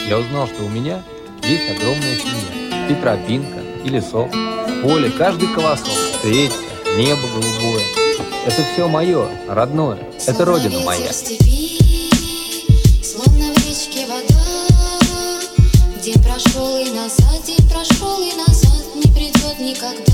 я узнал, что у меня есть огромная семья. И тропинка, и лесок, поле, каждый колосок, речка, небо голубое. Это все мое, родное, это родина моя. Словно в речке вода. День прошел и назад, день прошел и назад, не придет никогда.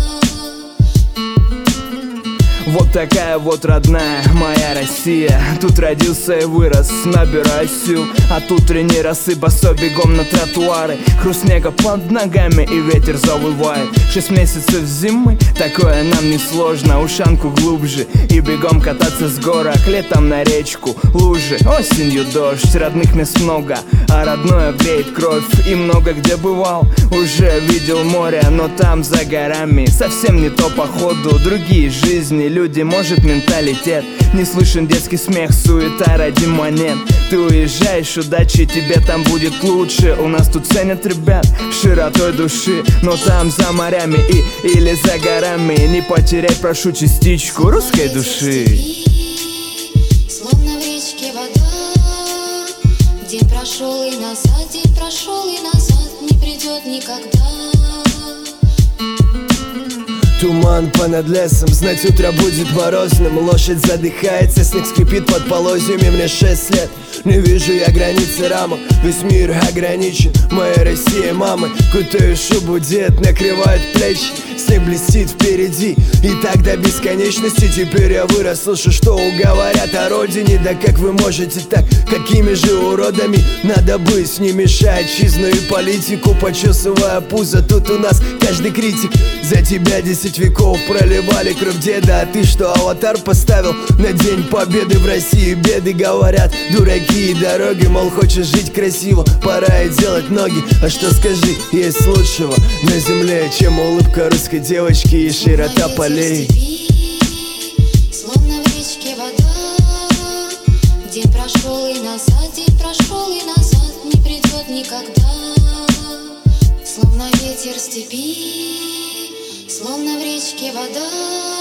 Вот такая вот родная моя Россия. Тут родился и вырос, набираю сил. От утренней росы босой бегом на тротуары. Хруст снега под ногами и ветер завывает. 6 месяцев зимы, такое нам не сложно. Ушанку глубже и бегом кататься с горок. Летом на речку, лужи, осенью дождь. Родных мест много, а родное греет кровь. И много где бывал, уже видел море. Но там за горами совсем не то походу. Другие жизни, люди, может менталитет. Не слышен детский смех, суета ради монет. Ты уезжаешь, удачи, тебе там будет лучше. У нас тут ценят ребят широтой души. Но там за морями или за горами не потеряй, прошу, частичку русской души. Словно в речке вода. День прошел и назад, день прошел и назад, не придет никогда. Туман понад лесом, знать утро будет морозным. Лошадь задыхается, снег скрипит под полозьями. Мне 6 лет, не вижу я границы рамок. Весь мир ограничен, моя Россия мамы. Кутаю шубу, дед накрывает плечи. Снег блестит впереди, и так до бесконечности. Теперь я вырос, слышу, что уговорят о родине. Да как вы можете так, какими же уродами надо быть, не мешая отчизну и политику, почесывая пузо. Тут у нас каждый критик. За тебя 10 веков проливали кровь деда. А ты что, аватар поставил на День Победы? В России беды, говорят дураки и дороги. Мол, хочешь жить красиво, пора и делать ноги. А что скажи, есть лучшего на земле, чем улыбка русской девочки и широта полей? Словно в речке вода. День прошел и назад, день прошел и назад, не придет никогда. Словно ветер степи, словно в речке вода.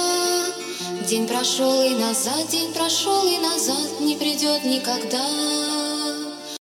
День прошел и назад, день прошел и назад, не придет никогда.